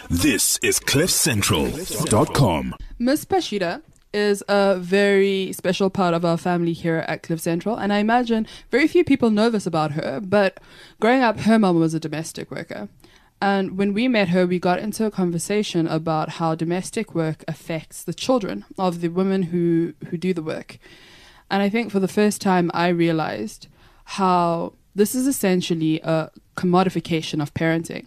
This is CliffCentral.com. Miss Pashida is a very special part of our family here at Cliff Central, and I imagine very few people know this about her, but growing up, her mom was a domestic worker. And when we met her, we got into a conversation about how domestic work affects the children of the women who do the work. And I think for the first time, I realized how this is essentially a commodification of parenting.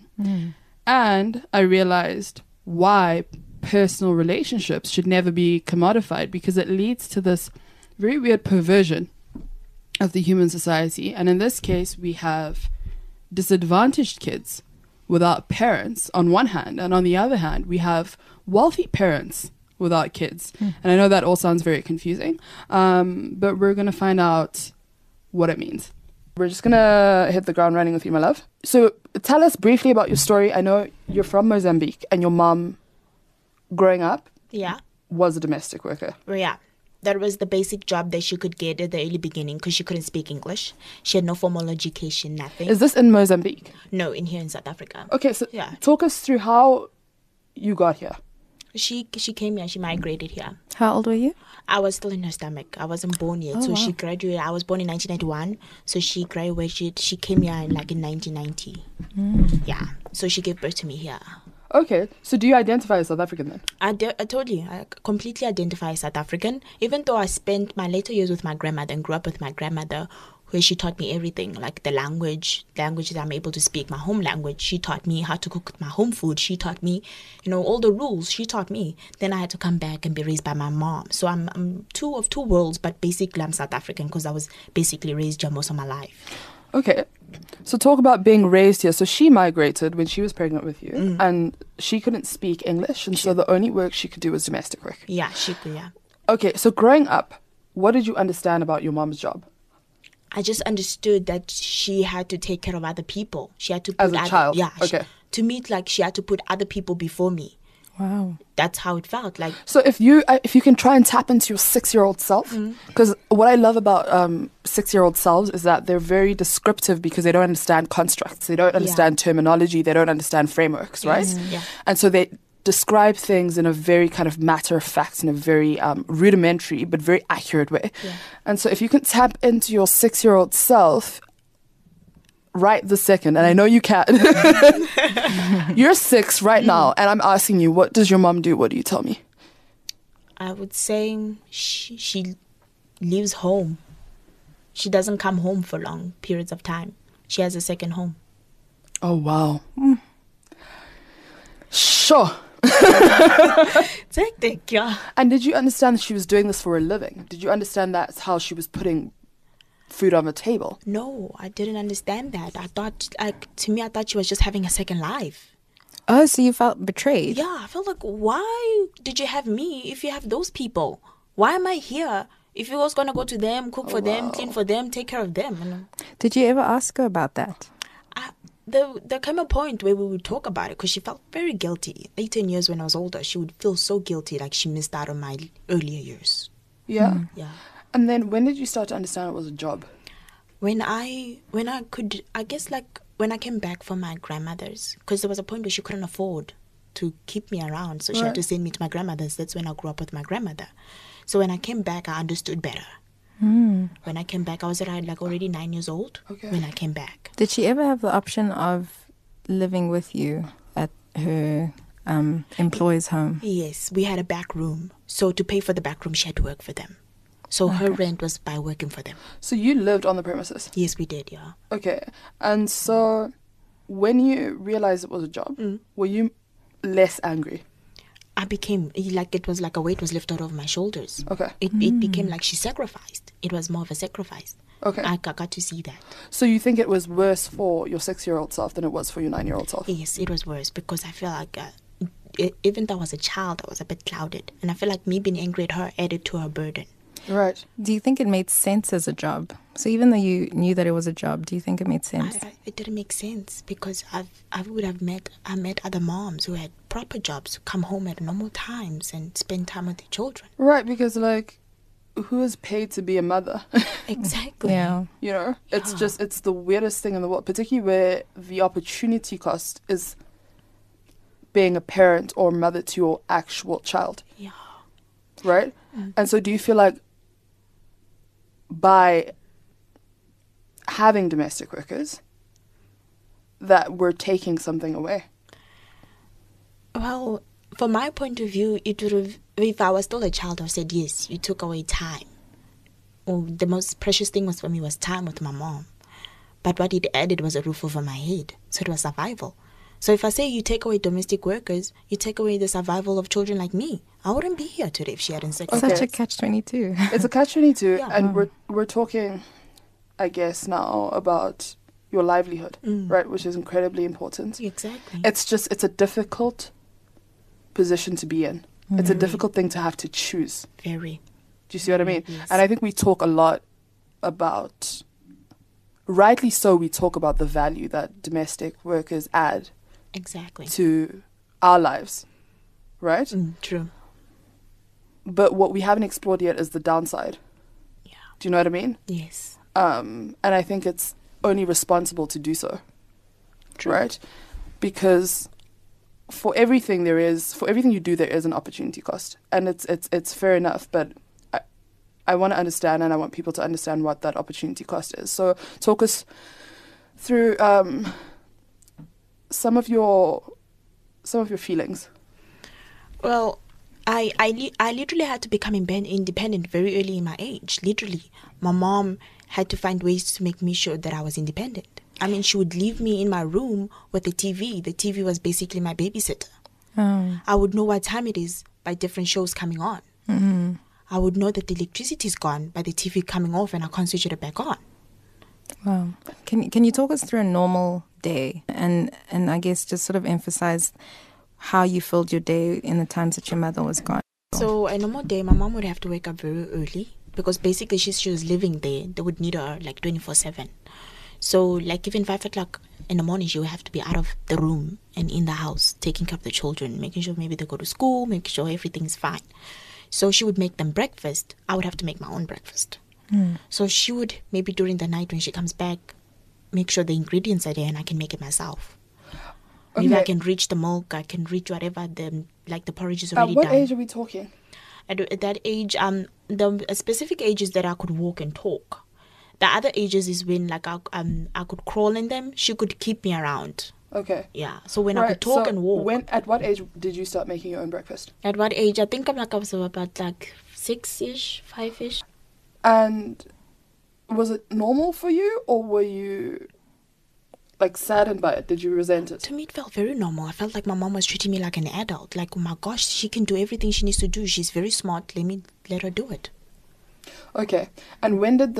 And I realized why personal relationships should never be commodified, because it leads to this very weird perversion of the human society. And in this case, we have disadvantaged kids without parents on one hand, and on the other hand, we have wealthy parents without kids. And I know that all sounds very confusing, but we're going to find out what it means. We're just going to hit the ground running with you, my love. So tell us briefly about your story. I know you're from Mozambique, and your mom, growing up, was a domestic worker. Yeah. That was the basic job that she could get at the early beginning because she couldn't speak English. She had no formal education, nothing. Is this in Mozambique? No, here in South Africa. Okay, so talk us through how you got here. She came here. She migrated here. How old were you? I was still in her stomach. I wasn't born yet. She graduated. I was born in 1991. So she graduated. She came here in 1990. Yeah. So she gave birth to me here. Okay. So do you identify as South African then? I told you. I completely identify as South African. Even though I spent my later years with my grandmother and grew up with my grandmother, where she taught me everything, like the languages I'm able to speak, my home language. She taught me how to cook my home food. She taught me, all the rules. She taught me. Then I had to come back and be raised by my mom. So I'm two of two worlds, but basically I'm South African because I was basically raised here most of my life. Okay. So talk about being raised here. So she migrated when she was pregnant with you, and she couldn't speak English, and so the only work she could do was domestic work. Yeah, she could, yeah. Okay, so growing up, what did you understand about your mom's job? I just understood that she had to take care of other people. She had to put as a child? Yeah. Okay. To me, she had to put other people before me. Wow. That's how it felt. So if you can try and tap into your 6-year-old self, because what I love about 6-year-old selves is that they're very descriptive because they don't understand constructs, they don't understand terminology, they don't understand frameworks, right? Yeah. And so they describe things in a very kind of matter of fact, in a very rudimentary but very accurate way. Yeah. And so if you can tap into your 6-year-old self right this second, and I know you can. You're 6 right now, and I'm asking you, what does your mom do? What do you tell me? I would say she leaves home. She doesn't come home for long periods of time. She has a second home. Oh, wow. Sure. It's hectic, yeah. And did you understand that she was doing this for a living? Did you understand that's how she was putting food on the table? No, I didn't understand that. I thought, to me, I thought she was just having a second life. Oh, so you felt betrayed? Yeah, I felt like, why did you have me if you have those people? Why am I here? If you was going to go to them, cook for them, clean for them, take care of them. Did you ever ask her about that? There came a point where we would talk about it because she felt very guilty. Later in years when I was older, she would feel so guilty, like she missed out on my earlier years. Yeah? Yeah. And then when did you start to understand it was a job? When I came back from my grandmother's, because there was a point where she couldn't afford to keep me around, so she had to send me to my grandmother's. That's when I grew up with my grandmother. So when I came back, I understood better. When I came back, I was around already 9 years old when I came back. Did she ever have the option of living with you at her employer's home? Yes, we had a back room. So to pay for the back room, she had to work for them. So her rent was by working for them. So you lived on the premises? Yes, we did, yeah. Okay. And so when you realized it was a job, were you less angry? I became, it was like a weight was lifted off my shoulders. Okay. It became like she sacrificed. It was more of a sacrifice. Okay. I got to see that. So you think it was worse for your 6-year-old self than it was for your 9-year-old self? Yes, it was worse because I feel like even though I was a child, I was a bit clouded. And I feel like me being angry at her added to her burden. Right. Do you think it made sense as a job? So even though you knew that it was a job, do you think it made sense? It didn't make sense because I met other moms who had proper jobs, come home at normal times and spend time with their children. Right, because who is paid to be a mother? Exactly. Yeah. It's the weirdest thing in the world, particularly where the opportunity cost is being a parent or mother to your actual child. Yeah. Right? And so do you feel like by having domestic workers that we're taking something away? Well, from my point of view, it would have, if I was still a child, I would have said, yes, you took away time. Well, the most precious thing was for me was time with my mom. But what it added was a roof over my head. So it was survival. So if I say you take away domestic workers, you take away the survival of children like me. I wouldn't be here today if she hadn't said Okay. Such a catch-22. It's a catch-22, Yeah. and we're talking, I guess, now about your livelihood, right, which is incredibly important. Exactly. It's a difficult position to be in. It's a difficult thing to have to choose. Very. Do you see what I mean? Yes. And I think we talk a lot about, rightly so, we talk about the value that domestic workers add Exactly. to our lives, right? True. But what we haven't explored yet is the downside. Yeah. Do you know what I mean? Yes. And I think it's only responsible to do so, True. right? Because for everything you do, there is an opportunity cost, and it's fair enough. But I want to understand, and I want people to understand what that opportunity cost is. So talk us through some of your feelings. Well, I literally had to become independent very early in my age. Literally, my mom had to find ways to make me sure that I was independent. I mean, she would leave me in my room with the TV. The TV was basically my babysitter. Oh. I would know what time it is by different shows coming on. Mm-hmm. I would know that the electricity is gone by the TV coming off and I can't switch it back on. Wow. Can you talk us through a normal day and I guess just sort of emphasize how you filled your day in the times that your mother was gone? So a normal day, my mom would have to wake up very early because basically she was living there. They would need her like 24/7. So like even 5 o'clock in the morning, she would have to be out of the room and in the house, taking care of the children, making sure maybe they go to school, making sure everything's fine. So she would make them breakfast. I would have to make my own breakfast. So she would, maybe during the night when she comes back, make sure the ingredients are there and I can make it myself. Maybe I Okay. can reach the milk, I can reach whatever, the porridge is At already what done. age are we talking? At that age, the specific age is that I could walk and talk. The other ages is when like I could crawl in them. She could keep me around. Okay. Yeah. So when I could talk so and walk. At what age did you start making your own breakfast? At what age? I think I was about like 6-ish, 5-ish. And was it normal for you, or were you like saddened by it? Did you resent it? To me, it felt very normal. I felt like my mom was treating me like an adult. Like, oh my gosh, she can do everything she needs to do. She's very smart. Let her do it. Okay. And when did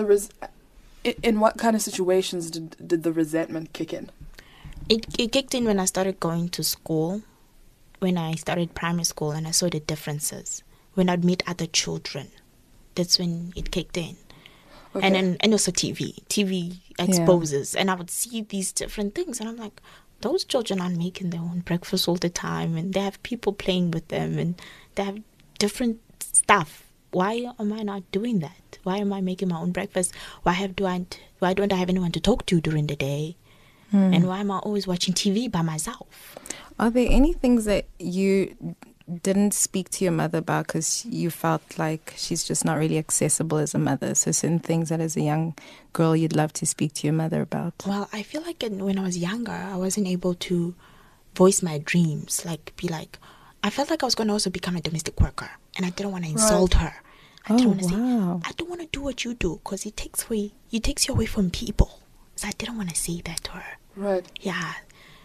in what kind of situations did the resentment kick in? It kicked in when I started going to school, when I started primary school, and I saw the differences. When I'd meet other children, that's when it kicked in. Okay. And also TV exposes, and I would see these different things, and I'm like, those children aren't making their own breakfast all the time, and they have people playing with them, and they have different stuff. Why am I not doing that? Why am I making my own breakfast? Why don't I have anyone to talk to during the day? And why am I always watching TV by myself? Are there any things that you didn't speak to your mother about because you felt like she's just not really accessible as a mother? So certain things that as a young girl you'd love to speak to your mother about? Well, I feel like when I was younger, I wasn't able to voice my dreams. I felt like I was going to also become a domestic worker, and I didn't want to insult her. I didn't want to say, I don't want to do what you do because it takes you away from people. So I didn't want to say that to her. Right. Yeah.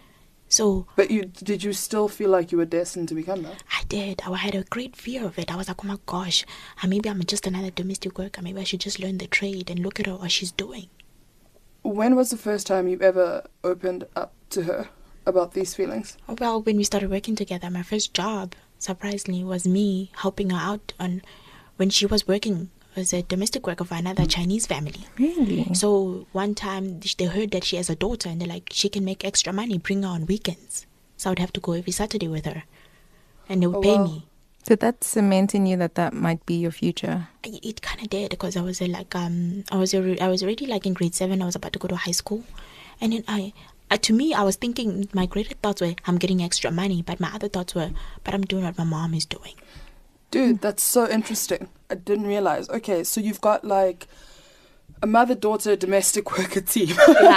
So But did you still feel like you were destined to become that? I did. I had a great fear of it. I was like, oh my gosh, maybe I'm just another domestic worker. Maybe I should just learn the trade and look at her what she's doing. When was the first time you ever opened up to her about these feelings? Well, when we started working together, my first job, surprisingly, was me helping her out when she was working as a domestic worker for another Chinese family. Really? So one time they heard that she has a daughter, and they're like, she can make extra money, bring her on weekends. So I would have to go every Saturday with her, and they would pay me. Did that cement in you that might be your future? It kind of did, because I was I was already like in grade 7. I was about to go to high school, and then To me, I was thinking, my greater thoughts were, I'm getting extra money. But my other thoughts were, but I'm doing what my mom is doing. Dude, that's so interesting. I didn't realize. Okay, so you've got like a mother-daughter domestic worker team.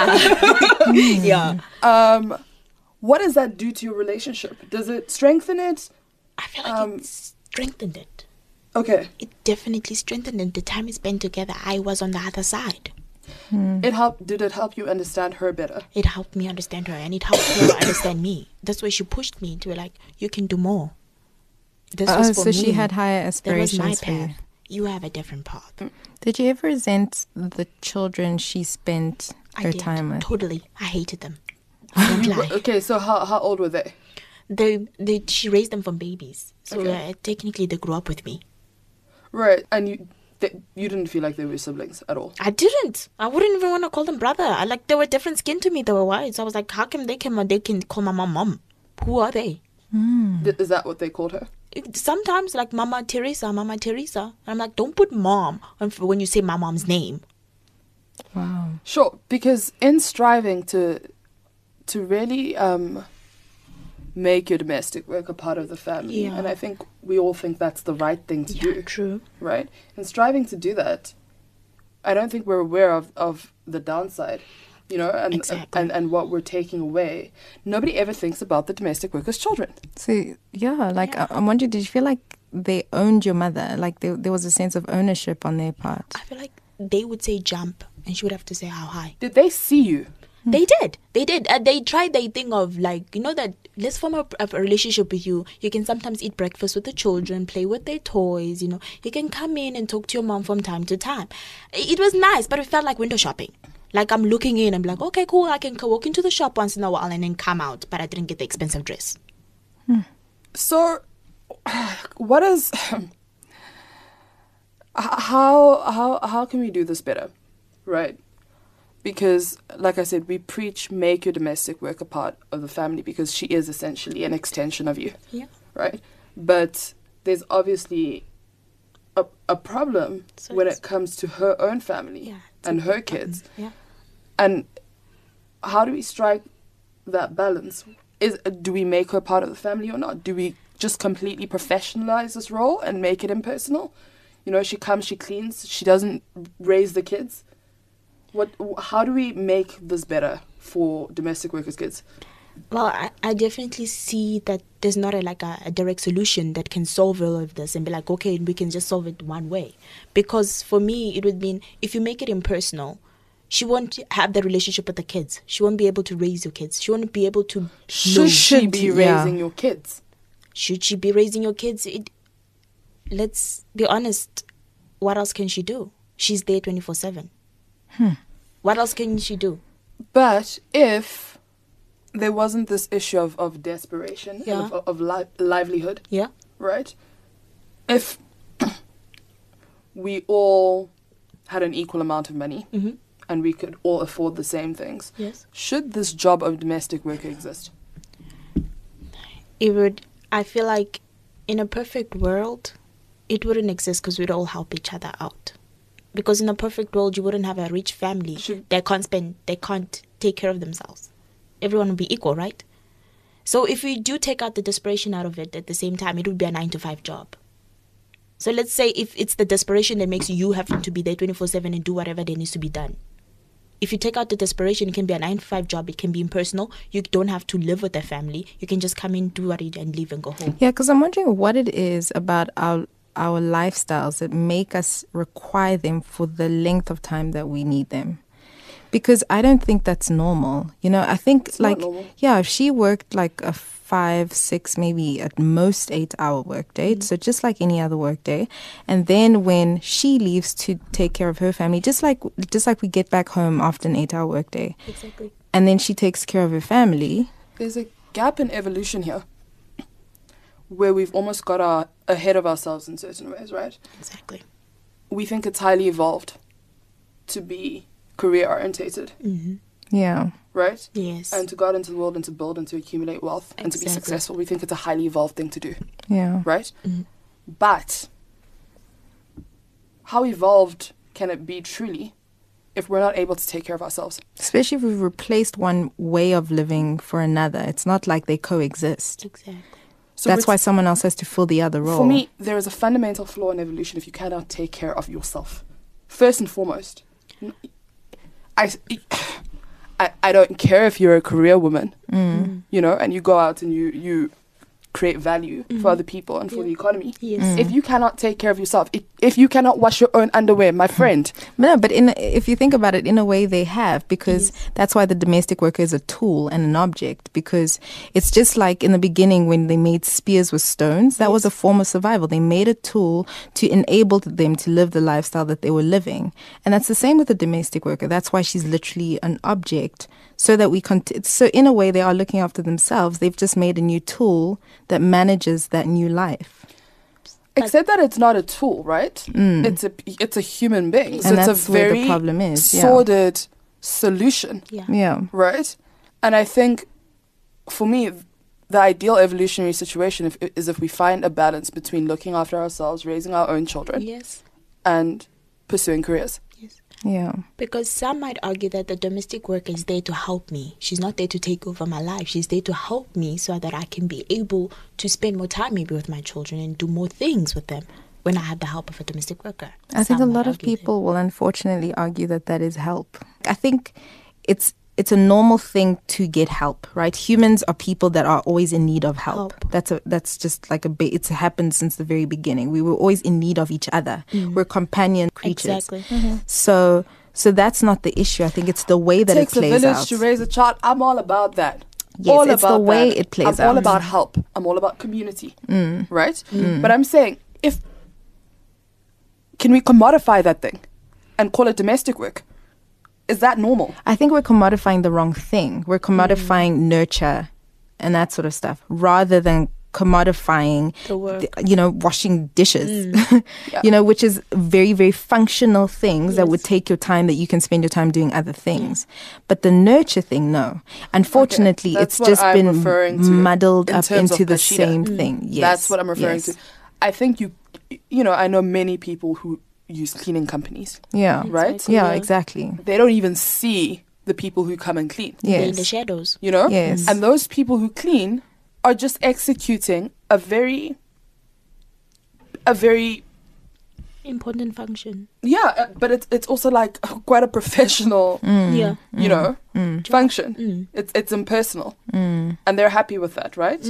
Yeah. What does that do to your relationship? Does it strengthen it? I feel like it strengthened it. Okay. It definitely strengthened it. The time we spent together, I was on the other side. Did it help you understand her better? It helped me understand her, and it helped her understand me. That's why she pushed me to like, you can do more. This was for so me. she had higher That was aspirations my for you. path. You have a different path. Did you ever resent the children she spent I her did. time with? Totally. I hated them. I don't lie. Okay, so how old were they? She raised them from babies. So Okay. technically they grew up with me. Right, and you didn't feel like they were siblings at all? I didn't. I wouldn't even want to call them brother. They were different skin to me. They were white. So I was like, how come they can call my mom? Who are they? Is that what they called her? Sometimes like Mama Teresa. And I'm like, don't put mom when you say my mom's name. Wow. Sure, because in striving to really make your domestic work a part of the family, Yeah. and I think we all think that's the right thing to do, True. right? And striving to do that, I don't think we're aware of the downside, and Exactly. and what we're taking away. Nobody ever thinks about the domestic workers' children. So, I'm wondering, did you feel like they owned your mother? Like there was a sense of ownership on their part? I feel like they would say jump and she would have to say how high. Did they see you? They did. They tried their thing of like, that let's form a relationship with you. You can sometimes eat breakfast with the children, play with their toys, You can come in and talk to your mom from time to time. It was nice, but it felt like window shopping. Like I'm looking in, I'm like, okay, cool, I can walk into the shop once in a while and then come out, but I didn't get the expensive dress. So, what is how can we do this better, right? Because, like I said, we preach make your domestic work a part of the family because she is essentially an extension of you, Yeah. right? But there's obviously a problem So when it's- it comes to her own family Yeah. and her kids. Yeah. And how do we strike that balance? Do we make her part of the family or not? Do we just completely professionalize this role and make it impersonal? She comes, she cleans, she doesn't raise the kids. How do we make this better for domestic workers' kids? Well, I definitely see that there's not a direct solution that can solve all of this and be like, okay, we can just solve it one way. Because for me, it would mean if you make it impersonal, she won't have the relationship with the kids. She won't be able to raise your kids. She won't be able to... Should she be yeah. raising your kids? Should she be raising your kids? Let's be honest. What else can she do? She's there 24/7. What else can she do? But if there wasn't this issue of desperation, Yeah. and of livelihood, Yeah. right? If we all had an equal amount of money Mhm. and we could all afford the same things, Yes. should this job of domestic worker exist? It would. I feel like in a perfect world, it wouldn't exist because we'd all help each other out. Because in a perfect world, you wouldn't have a rich family they can't take care of themselves. Everyone would be equal, right? So if we do take out the desperation out of it at the same time, it would be a 9-to-5 job. So let's say if it's the desperation that makes you having to be there 24/7 and do whatever there needs to be done. If you take out the desperation, it can be a 9-to-5 job. It can be impersonal. You don't have to live with a family. You can just come in, do what you do, and leave and go home. Yeah, because I'm wondering what it is about our lifestyles that make us require them for the length of time that we need them. Because I don't think that's normal. I think It's not normal. if she worked like a 5, 6, maybe at most 8-hour workday, so just like any other workday, and then when she leaves to take care of her family, just like we get back home after an 8-hour workday, Exactly. and then she takes care of her family. There's a gap in evolution here where we've almost got ahead of ourselves in certain ways, right? Exactly. We think it's highly evolved to be career-orientated, Mm-hmm. Yeah. right? Yes. And to go out into the world and to build and to accumulate wealth and to be Exactly. successful, we think it's a highly evolved thing to do, Yeah. right? Mhm. But how evolved can it be truly if we're not able to take care of ourselves. Especially if we've replaced one way of living for another. It's not like they coexist. Exactly. So That's why someone else has to fill the other role. For me, there is a fundamental flaw in evolution if you cannot take care of yourself. First and foremost. I don't care if you're a career woman, you know, and you go out and you create value for other people and for the economy. Yes. If you cannot take care of yourself, if you cannot wash your own underwear, my friend. No, but if you think about it, in a way they have, because that's why the domestic worker is a tool and an object, because it's just like in the beginning when they made spears with stones, that was a form of survival. They made a tool to enable them to live the lifestyle that they were living. And that's the same with the domestic worker. That's why she's literally an object, so that we so in a way they are looking after themselves. They've just made a new tool that manages that new life. Except that it's not a tool, right? It's a human being. So And it's that's a where very the problem is, sordid solution, Yeah. right? And I think, for me, the ideal evolutionary situation is if we find a balance between looking after ourselves, raising our own children, Yes. and pursuing careers. Yeah. Because some might argue that the domestic worker is there to help me. She's not there to take over my life. She's there to help me so that I can be able to spend more time maybe with my children and do more things with them when I have the help of a domestic worker. I think a Some might lot of argue that. people will unfortunately argue that that is help. I think it's a normal thing to get help, right? Humans are people that are always in need of help. That's just like it's happened since the very beginning. We were always in need of each other. We're companion creatures. Exactly. So that's not the issue. I think it's the way that it takes a plays village out. to raise a child. I'm all about that. Yes, all it's the about way that. it plays I'm all out. about help. I'm all about community. Right? But I'm saying, can we commodify that thing and call it domestic work? Is that normal? I think we're commodifying the wrong thing. We're commodifying nurture and that sort of stuff, rather than commodifying, The work. washing dishes, which is very, very functional things that would take your time, that you can spend your time doing other things. But the nurture thing, no. Unfortunately, That's it's what just I'm been referring to muddled in up terms of into the Bashida. same thing. Yes. That's what I'm referring yes. to. I think I know many people who use cleaning companies, Yeah. right? Exactly. Yeah, Yeah. exactly. They don't even see the people who come and clean, They're in the Yes. shadows. you know? Yes. And those people who clean are just executing a very Important function. but it's also like quite a professional, Yeah. function. It's impersonal, and they're happy with that, right?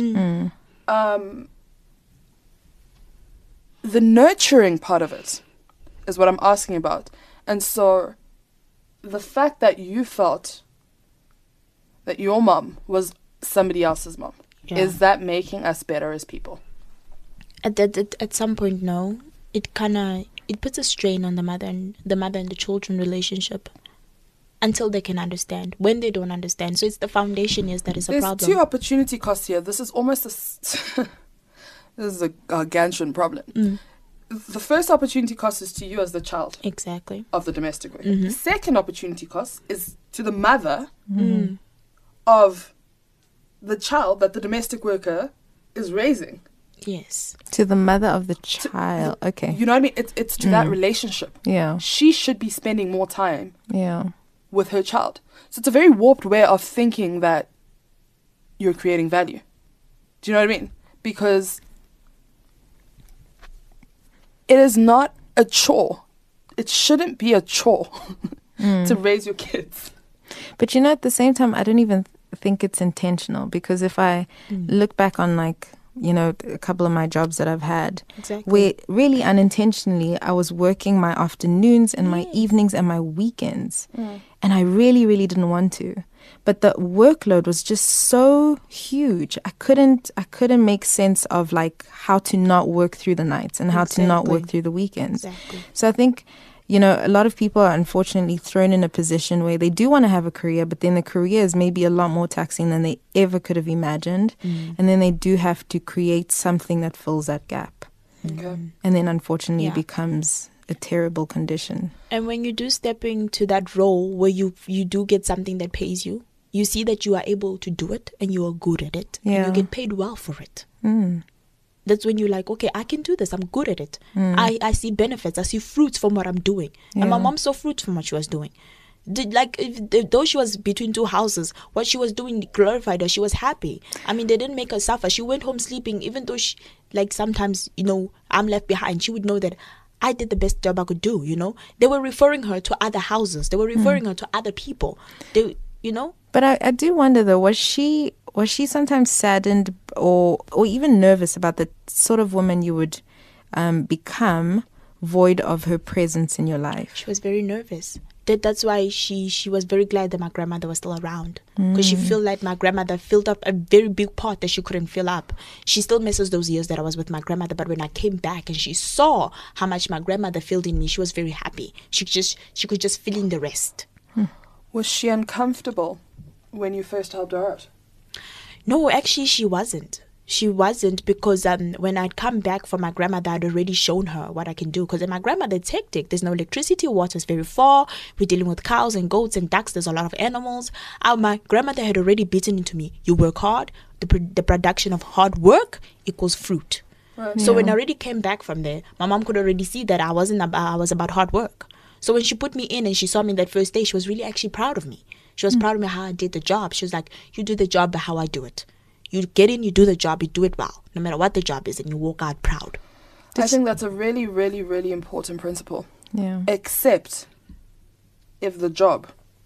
The nurturing part of it is what I'm asking about, and so the fact that you felt that your mom was somebody else's mom, is that making us better as people? At some point, no. It puts a strain on the mother and the children relationship until they can understand. When they don't understand, so it's the foundation that is a There's problem. two opportunity costs here. This is almost this is a gargantuan problem. The first opportunity cost is to you as the child Exactly. of the domestic worker. The second opportunity cost is to the mother of the child that the domestic worker is raising. Yes. To the mother of the child. Okay. You know what I mean? It's to that relationship. Yeah. She should be spending more time Yeah. with her child. So it's a very warped way of thinking that you're creating value. Do you know what I mean? Because it is not a chore. It shouldn't be a chore to raise your kids. But at the same time, I don't even think it's intentional, because if I look back on a couple of my jobs that I've had, Exactly. where really unintentionally I was working my afternoons and my evenings and my weekends, and I really, really didn't want to. But the workload was just so huge. I couldn't make sense of how to not work through the nights and how to not work Exactly. through the weekends. Exactly. So I think, a lot of people are unfortunately thrown in a position where they do want to have a career, but then the career is maybe a lot more taxing than they ever could have imagined. And then they do have to create something that fills that gap. Okay. And then unfortunately Yeah. it becomes a terrible condition. And when you do step into that role where you do get something that pays you, you see that you are able to do it and you are good at it. Yeah. And you get paid well for it. that's when you're like, okay, I can do this. I'm good at it. I see benefits. I see fruits from what I'm doing. And my mom saw fruits from what she was doing. Though she was between two houses, what she was doing glorified her. She was happy. I mean, they didn't make her suffer. She went home sleeping, even though she, like, sometimes, I'm left behind. She would know that I did the best job I could do, They were referring her to other houses. They were referring her to other people. But I do wonder, though, was she sometimes saddened or even nervous about the sort of woman you would become void of her presence in your life? She was very nervous. That's why she was very glad that my grandmother was still around, because she felt like my grandmother filled up a very big part that she couldn't fill up. She still misses those years that I was with my grandmother, but when I came back and she saw how much my grandmother filled in me, she was very happy. She could just fill in the rest. Was she uncomfortable when you first helped her out? No, actually she wasn't. She wasn't, because when I'd come back from my grandmother, I'd already shown her what I can do. Because my grandmother, it's hectic. There's no electricity. Water's very far. We're dealing with cows and goats and ducks. There's a lot of animals. My grandmother had already beaten into me. You work hard. The production of hard work equals fruit. Right. So when I already came back from there, my mom could already see that I was about hard work. So when she put me in and she saw me that first day, she was really actually proud of me. She was proud of me how I did the job. She was like, you do the job how I do it. You get in, you do the job, you do it well, no matter what the job is, and you walk out proud. I think that's a really, really, really important principle. Yeah. Except if the job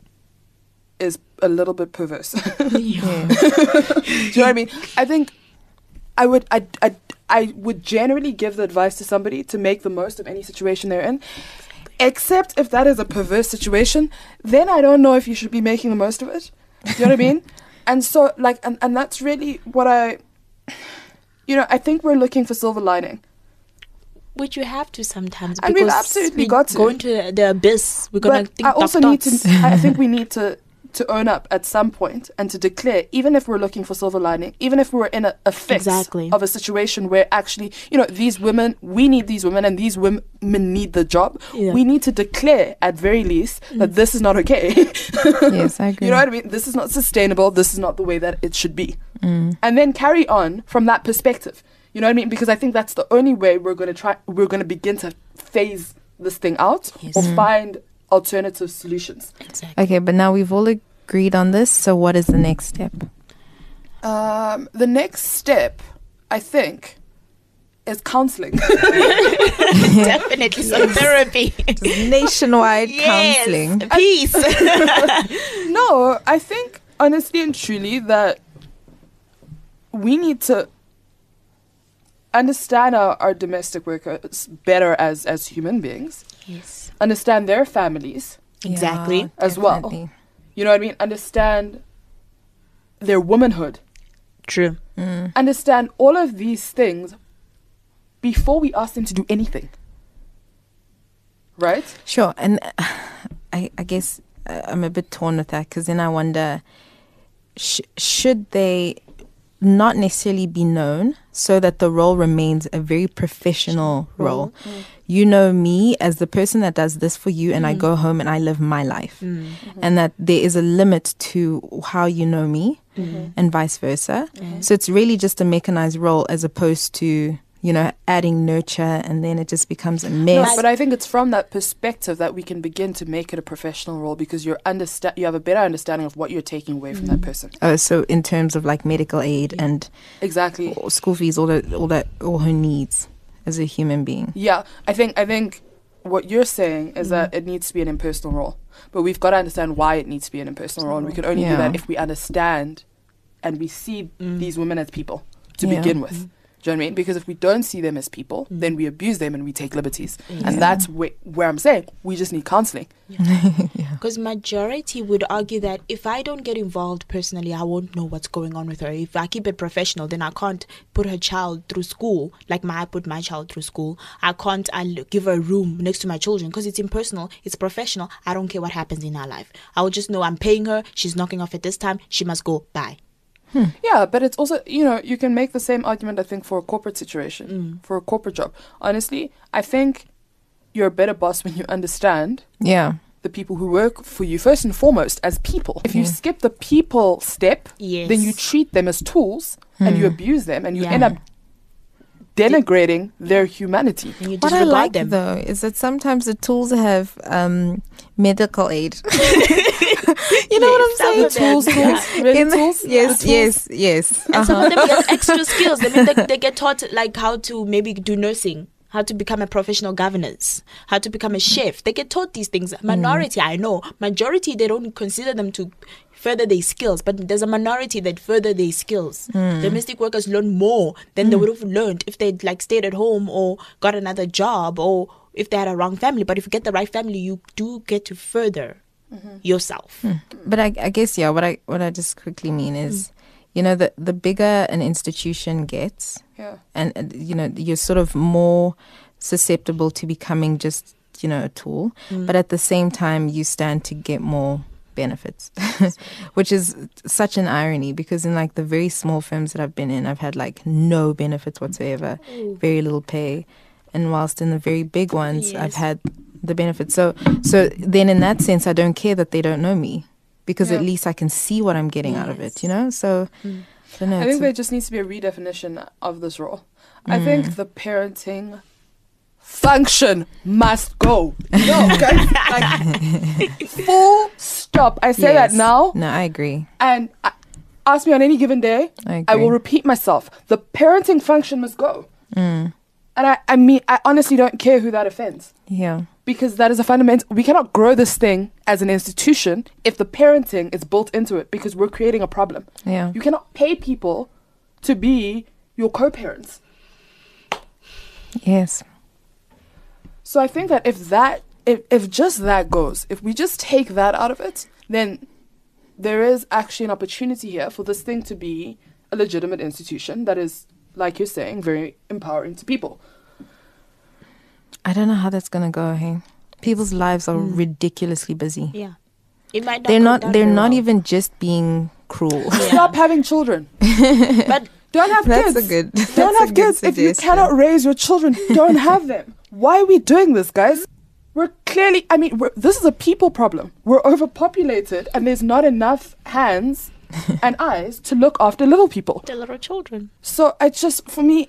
is a little bit perverse. Do you know what I mean? I think I would generally give the advice to somebody to make the most of any situation they're in. Except if that is a perverse situation, then I don't know if you should be making the most of it. Do you know what I mean? And so, and that's really what I think we're looking for silver lining. Which you have to sometimes. And we've absolutely got to. Go into the abyss. We're going to think I also need to, I think we need to own up at some point and to declare, even if we're looking for silver lining, even if we're in a fix of a situation where actually, these women, we need these women and these women need the job, we need to declare at very least that this is not okay. Yes, I agree. You know what I mean? This is not sustainable. This is not the way that it should be. And then carry on from that perspective. You know what I mean? Because I think that's the only way we're going to begin to phase this thing out or find alternative solutions. Exactly. Okay, but now we've all agreed on this, so what is the next step? The next step, I think, is counseling. Definitely some therapy. Nationwide counseling. Peace. No, I think honestly and truly that we need to understand our domestic workers better as human beings. Yes. Understand their families. Exactly. As well. You know what I mean? Understand their womanhood. True. Understand all of these things before we ask them to do anything. Right? Sure. And I guess I'm a bit torn with that, because then I wonder, should they not necessarily be known so that the role remains a very professional role? You know me as the person that does this for you, and I go home and I live my life. And that there is a limit to how you know me and vice versa. So it's really just a mechanized role as opposed to, adding nurture, and then it just becomes a mess. No, but I think it's from that perspective that we can begin to make it a professional role, because you have a better understanding of what you're taking away from that person. Oh, so in terms of like medical aid and exactly school fees, all her needs as a human being. Yeah, I think what you're saying is that it needs to be an impersonal role, but we've got to understand why it needs to be an impersonal role, and we can only do that if we understand and we see these women as people to begin with. Do you know what I mean? Because if we don't see them as people, then we abuse them and we take liberties. And that's where I'm saying we just need counseling. Because majority would argue that if I don't get involved personally, I won't know what's going on with her. If I keep it professional, then I can't put her child through school like I put my child through school. I'll give her a room next to my children, because it's impersonal, it's professional. I don't care what happens in her life. I will just know I'm paying her. She's knocking off at this time. She must go. Bye. Yeah, but it's also, you can make the same argument, I think, for a corporate situation, for a corporate job. Honestly, I think you're a better boss when you understand the people who work for you, first and foremost, as people. If you skip the people step, then you treat them as tools and you abuse them, and you end up denigrating their humanity. And you What I disregard like them. though is that sometimes the tools have medical aid. You know what I'm Some saying? of them. Tools, really In the- tools? Yes, The tools? yes. And some of them get extra skills. I mean, they get taught like how to maybe do nursing, how to become a professional governess, how to become a chef. They get taught these things. Minority, I know. Majority, they don't consider them to further their skills, but there's a minority that further their skills. Domestic workers learn more than they would have learned if they'd like stayed at home or got another job or if they had a wrong family. But if you get the right family, you do get to further yourself. But I guess what I just quickly mean is, you know, the bigger an institution gets, Yeah. and you know, you're sort of more susceptible to becoming just, you know, a tool. But at the same time, you stand to get more benefits, which is such an irony, because in like the very small firms that I've been in, I've had like no benefits whatsoever, very little pay, and whilst in the very big ones, I've Yes. had the benefits. So then in that sense, I don't care that they don't know me, because Yeah. at least I can see what I'm getting out of it, you know. So I don't know, I it's think there just needs to be a redefinition of this role. I think the parenting function must go. No, guys, like full stop. I say that Yes. now, No, I agree. and ask me on any given day, I I will agree. repeat myself. The parenting function must go. And I mean, I honestly don't care who that offends, Yeah. because that is a fundamental. We cannot grow this thing as an institution if the parenting is built into it, because we're creating a problem. Yeah. You cannot pay people to be your co-parents. Yes. So I think that if just that goes, if we just take that out of it, then there is actually an opportunity here for this thing to be a legitimate institution that is, like you're saying, very empowering to people. I don't know how that's gonna go. Hey, people's lives are ridiculously busy. Yeah. It might not They're go not. down They're very not well. even just being cruel. Yeah. Stop having children. But Don't have That's kids. a good- that's Don't a have good kids. If you suggestion. cannot raise your children, don't have them. Why are we doing this, guys? We're clearly, I mean, this is a people problem. We're overpopulated and there's not enough hands and eyes to look after little people. the little children. So it's just, for me,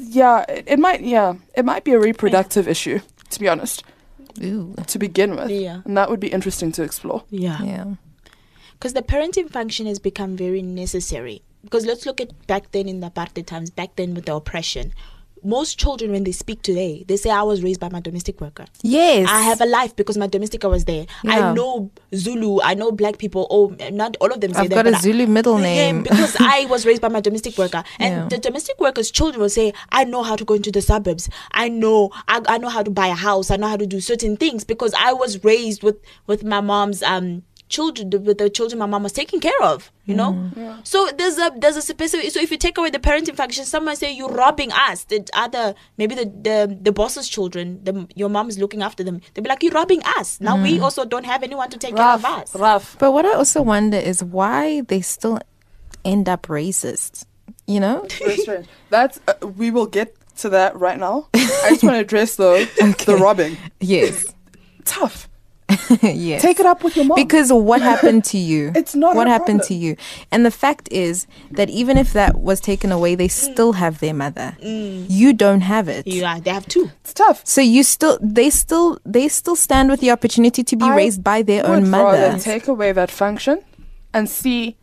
it might be a reproductive issue, to be honest, Ooh. to begin with. Yeah. And that would be interesting to explore. Yeah. Yeah. Because the parenting function has become very necessary. Because let's look at back then in the apartheid times, back then with the oppression. Most children, when they speak today, they say, I was raised by my domestic worker. Yes. I have a life because my domestic worker was there. Yeah. I know Zulu, I know black people. Oh, not all of them say I've that. got a but Zulu middle Yeah, name. because I was raised by my domestic worker. And Yeah. the domestic worker's children will say, I know how to go into the suburbs. I know how to buy a house. I know how to do certain things because I was raised with my mom's children, with the children my mom was taking care of, you know. So there's a specific. So if you take away the parenting function, someone say you're robbing us. The other, maybe the boss's children, your mom is looking after them. They'll be like, you're robbing us. Now we also don't have anyone to take care of us. Rough. But what I also wonder is why they still end up racist. You know? Very strange. That's, we will get to that right now. I just want to address, though, the robbing. Yes. Tough. Yes. Take it up with your mom. Because what happened to you? It's not what her happened problem. to you. And the fact is that even if that was taken away, they still have their mother. You don't have it. Yeah, they have two. It's tough. So they still stand with the opportunity to be I raised by their own would mother. rather take away that function and see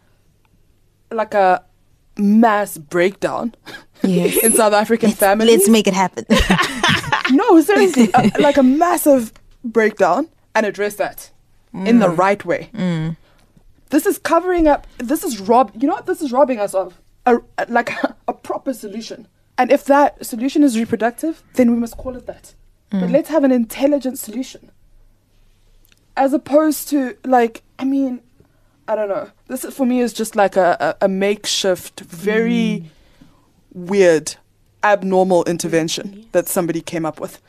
like a mass breakdown Yes. in South African families. Let's make it happen. No, seriously, like a massive breakdown and address that in the right way. This is covering up. This is You know what this is robbing us of? A proper solution. And if that solution is reproductive, then we must call it that. But let's have an intelligent solution, as opposed to I don't know. This for me is just like a makeshift, very weird, abnormal intervention that somebody came up with.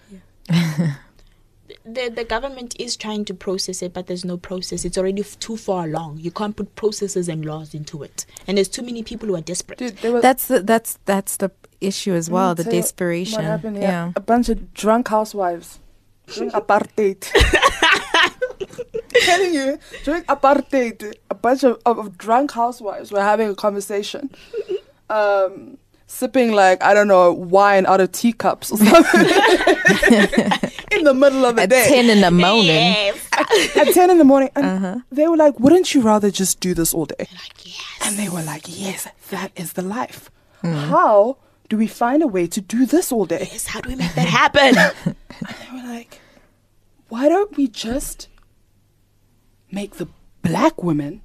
The government is trying to process it, but there's no process. It's already too far along. You can't put processes and laws into it, and there's too many people who are desperate. Dude, there was That's the issue as well. The tell you desperation. What happened here? Yeah. A bunch of drunk housewives during apartheid. Telling you, during apartheid, a bunch of drunk housewives were having a conversation, sipping like, I don't know, wine out of teacups or something in the middle of the At day. 10 in the morning. Yes. At 10 in the morning. And they were like, wouldn't you rather just do this all day? Like, yes. And they were like, yes, that is the life. How do we find a way to do this all day? Yes, how do we make that happen? And they were like, why don't we just make the black women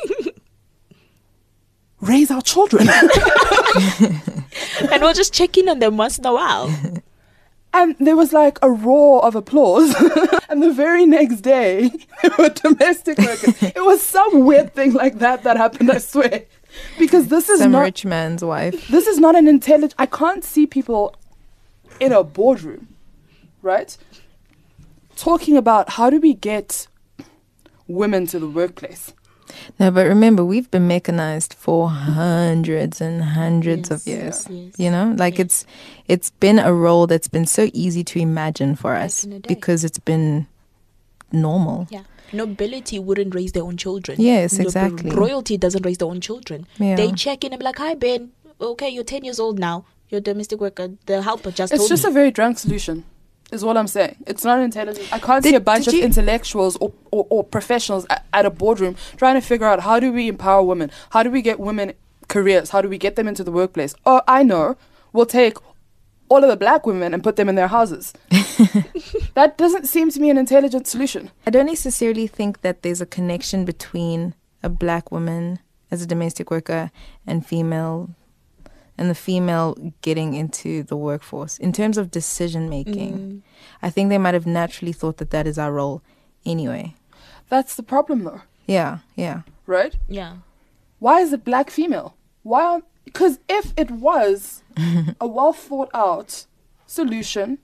raise our children? And we'll just check in on them once in a while. And there was like a roar of applause. And the very next day, there were domestic workers. It was some weird thing like that happened, I swear. Because this is Some not rich man's wife. this is not an intelligent. I can't see people in a boardroom, right, talking about how do we get women to the workplace. No, but remember, we've been mechanized for hundreds and hundreds of years. yes. You know, like it's been a role that's been so easy to imagine for us in the day. because it's been normal. Yeah. Nobility wouldn't raise their own children. Yes, exactly. Royalty doesn't raise their own children. Yeah. They check in and be like, hi, Ben. Okay, you're 10 years old now. You're a domestic worker. The helper just It's told just me. a very drunk solution, is what I'm saying. It's not intelligent. I can't see Did- a bunch did of you- intellectuals or professionals at a boardroom trying to figure out how do we empower women? How do we get women careers? How do we get them into the workplace? Oh, I know. We'll take all of the black women and put them in their houses. That doesn't seem to me an intelligent solution. I don't necessarily think that there's a connection between a black woman as a domestic worker and the female getting into the workforce. In terms of decision making, I think they might have naturally thought that is our role anyway. That's the problem, though, Yeah. right? Yeah. Why is it black female? Why? Because if it was a well thought out solution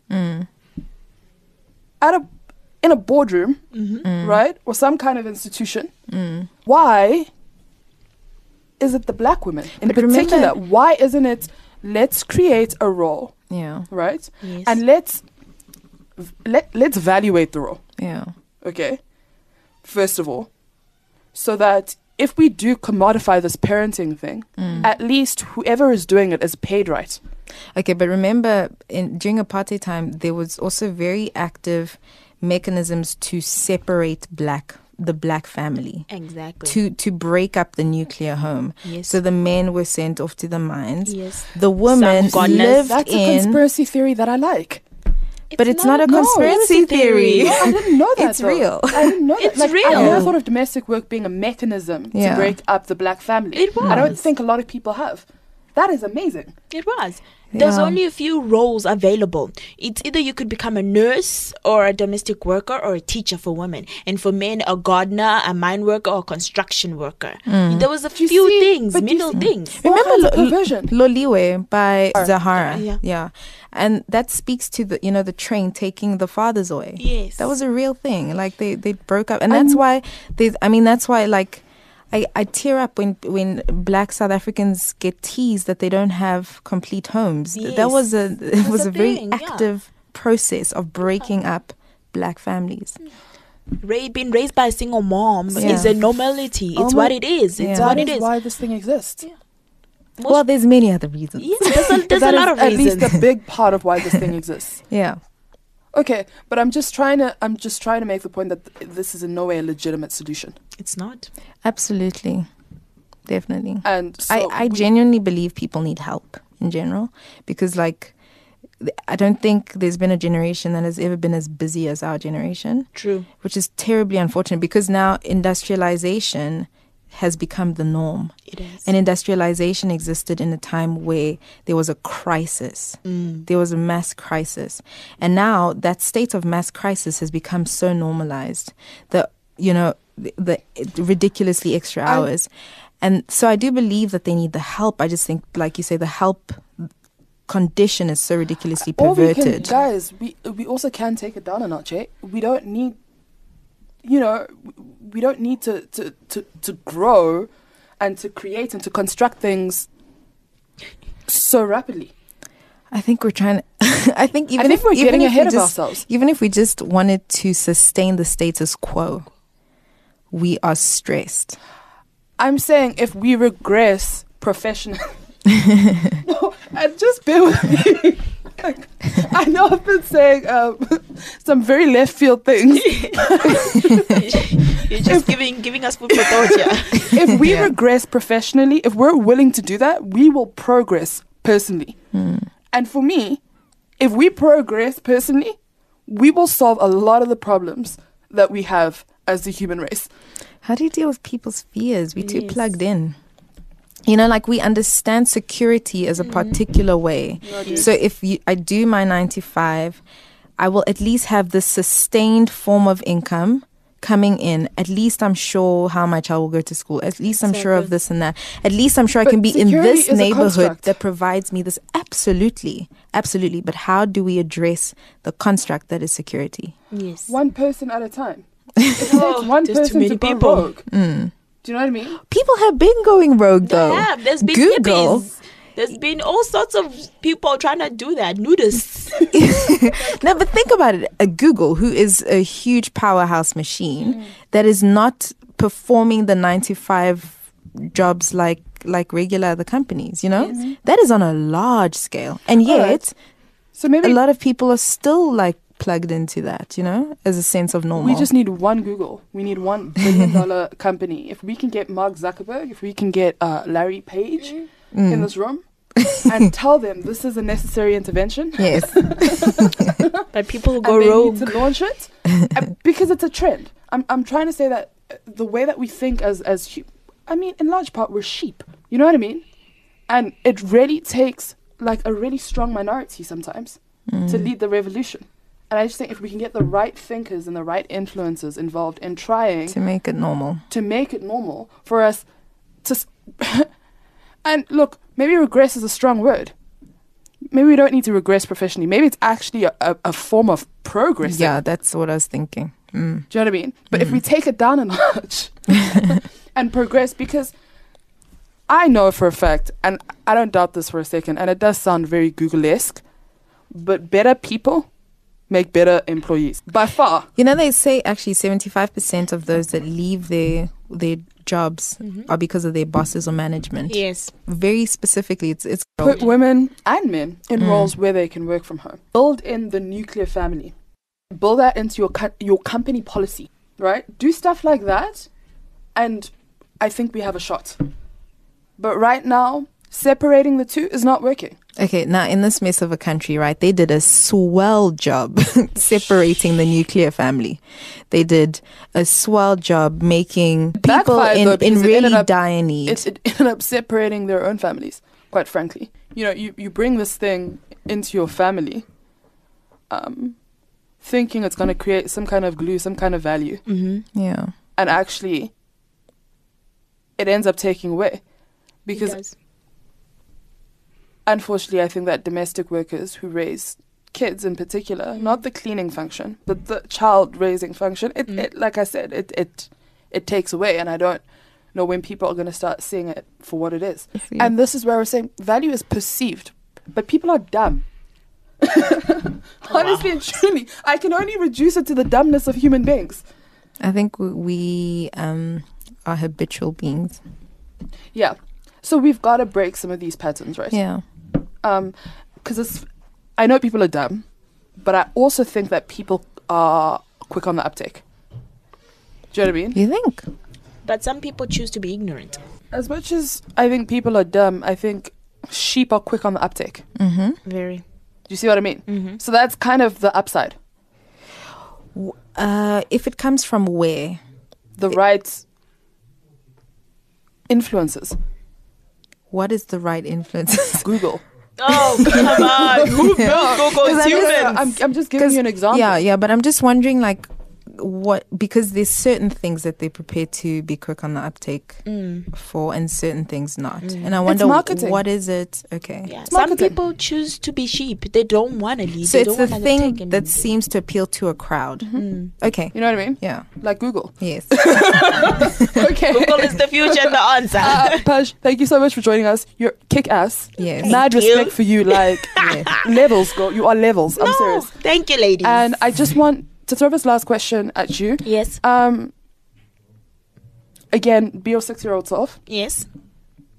in a boardroom, right, or some kind of institution, why is it the black women in But particular? remember- Why isn't it? Let's create a role, Yeah. right, Yes. and let's evaluate the role. Yeah. Okay, first of all, so that if we do commodify this parenting thing, at least whoever is doing it is paid right. Okay, but remember, during apartheid time, there was also very active mechanisms to separate the black family, Exactly. to break up the nuclear home. Yes. So the men were sent off to the mines. Yes. The women Some godless. lived That's a in, conspiracy theory that I like. but it's not a no, conspiracy theory. No, I didn't know that. It's though. real. I didn't know that. It's I real. never thought of domestic work being a mechanism Yeah. to break up the black family. It I don't was. think a lot of people have. That is amazing. It was. There's Yeah. only a few roles available. It's either you could become a nurse or a domestic worker or a teacher for women. And for men, a gardener, a mine worker, or a construction worker. There was a few see? things, But you middle see- things. All Remember kinds of perversion. Loliwe by Zahara? Yeah. And that speaks to the train taking the fathers away. Yes. That was a real thing. Like they broke up, and that's why that's why like I tear up when black South Africans get teased that they don't have complete homes. Yes. That was it was a a very thing, yeah. active process of breaking up black families. Being raised by a single mom Yeah. is a normality. It's Oh what my- it is. It's Yeah. what That it is is. why this thing exists. Most- Well, there's many other reasons. Yes, there's a That lot is of at reasons. least a big part of why this thing exists. Yeah. Okay, but I'm just trying to make the point that this is in no way a legitimate solution. It's not. Absolutely. Definitely. And so I genuinely believe people need help in general because, like, I don't think there's been a generation that has ever been as busy as our generation, True. which is terribly unfortunate because now industrialization has become the norm. It is. And industrialization existed in a time where there was a crisis. There was a mass crisis. And now that state of mass crisis has become so normalized that, the ridiculously extra hours. And so I do believe that they need the help. I just think, like you say, the help condition is so ridiculously or we perverted. can, guys, we also can take it down a notch. Eh? We don't need, we don't need to grow and to create and to construct things so rapidly. I think we're trying to, I think I think we're getting ahead of ourselves. Even if we just wanted to sustain the status quo, we are stressed. I'm saying if we regress professionally, And just bear with me. Like, I know I've been saying some very left field things. You're just giving us food for thought here. If we regress professionally, if we're willing to do that, we will progress personally. And for me, if we progress personally, we will solve a lot of the problems that we have as the human race. How do you deal with people's fears? We're too plugged in. You know, like we understand security as a particular way. So if I do my 9 to 5, I will at least have this sustained form of income coming in. At least I'm sure how my child will go to school. At least I'm sure of this and that. At least I'm sure I But can be in security this is a neighborhood construct. that provides me this. Absolutely. Absolutely. But how do we address the construct that is security? Yes. One person at a time. It takes one there's too person many to go people. rogue. Do you know what I mean? People have been going rogue though. Yeah, there's been Google. hippies. There's been all sorts of people trying to do that. Nudists. No, but think about it. Google, who is a huge powerhouse machine that is not performing the 9 to 5 jobs like regular other companies, you know? That is on a large scale. And yet, Alright. So maybe a lot of people are still like plugged into that, you know, as a sense of normal. we just need one Google. We need $1 billion company. If we can get Mark Zuckerberg, if we can get Larry Page in this room and tell them this is a necessary intervention. Yes. But people And go they rogue. need to launch it because it's a trend. I'm trying to say that the way that we think I mean, in large part, we're sheep. You know what I mean? And it really takes like a really strong minority sometimes to lead the revolution. And I just think if we can get the right thinkers and the right influencers involved in trying To make it normal. for us to and look, maybe regress is a strong word. Maybe we don't need to regress professionally. Maybe it's actually a form of progress. Yeah, that's what I was thinking. Do you know what I mean? But if we take it down a notch and progress, because I know for a fact, and I don't doubt this for a second, and it does sound very Google-esque, but better people make better employees. By far. You know, they say actually 75% of those that leave their jobs are because of their bosses or management. Yes. Very specifically, it's Put women and men in roles where they can work from home. Build in the nuclear family. Build that into your company policy, right? Do stuff like that, and I think we have a shot. But right now, separating the two is not working. Okay, now in this mess of a country, right, they did a swell job separating the nuclear family. They did a swell job making people Backfired, though, in because it ended really up- dire need. It ended up separating their own families, quite frankly. You know, you bring this thing into your family, thinking it's going to create some kind of glue, some kind of value, Yeah. and actually it ends up taking away. Because It does. unfortunately, I think that domestic workers who raise kids in particular, not the cleaning function, but the child raising function, it like I said, it takes away. And I don't know when people are going to start seeing it for what it is. Yeah. And this is where we're saying value is perceived, but people are dumb. Honestly and truly, I can only reduce it to the dumbness of human beings. I think we are habitual beings. Yeah. So we've got to break some of these patterns, right? Yeah. Because I know people are dumb, but I also think that people are quick on the uptake. Do you know what I mean? You think? But some people choose to be ignorant. As much as I think people are dumb, I think sheep are quick on the uptake. Very. Do you see what I mean? So that's kind of the upside. If it comes from where? The right influences. What is the right influence? Google. Oh, come on. Who built Google's humans? I'm just giving you an example. Yeah, but I'm just wondering, like, what, because there's certain things that they're prepared to be quick on the uptake for, and certain things not. And I wonder, marketing. what is it? Okay. Yeah, some marketing. people choose to be sheep. They don't want to lead. So They it's don't the wanna thing take and- that seems to appeal to a crowd. Okay. You know what I mean? Yeah. Like Google. Yes. Okay. Google is the future and the answer. Paj, thank you so much for joining us. You're kick ass. Yes. Mad Thank you. respect for you. Like, levels, girl. You are levels. I'm serious. Thank you, ladies. And I just want to throw this last question at you. yes, Again, be your 6-year-old self. yes.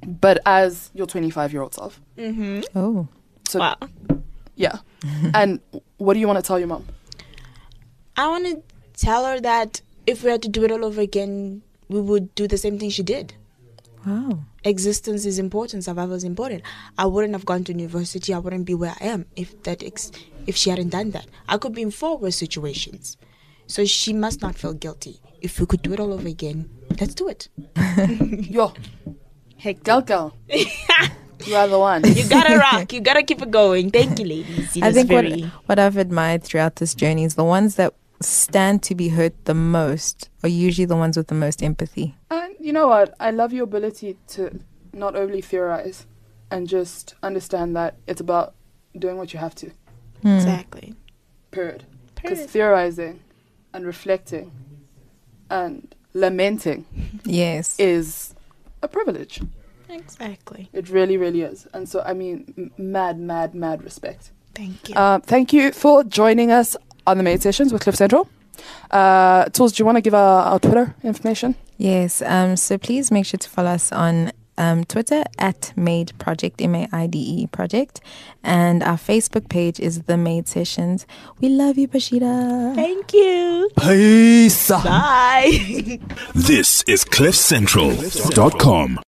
but as your 25-year-old self. Oh. So, Wow. yeah. And what do you want to tell your mom? I want to tell her that if we had to do it all over again, we would do the same thing she did. Wow. Existence is important. Survival is important. I wouldn't have gone to university. I wouldn't be where I am if she hadn't done that. I could be in 4 worse situations. So she must not feel guilty. If we could do it all over again, let's do it. Yo, Heck, Gal. You are the one. you gotta rock. You gotta keep it going. Thank you, ladies. I think what I've admired throughout this journey is the ones that stand to be hurt the most are usually the ones with the most empathy. And you know what? I love your ability to not overly theorize and just understand that it's about doing what you have to. Exactly. Period. Because theorizing and reflecting and lamenting Yes. is a privilege. Exactly. It really, really is. And so, I mean, mad respect. Thank you. Thank you for joining us on the Made Sessions with Cliff Central. Tools, do you want to give our Twitter information? Yes. So please make sure to follow us on Twitter at Made Project, MAIDE Project. And our Facebook page is The Made Sessions. We love you, Pashida. Thank you. Peace. Bye. This is CliffCentral.com.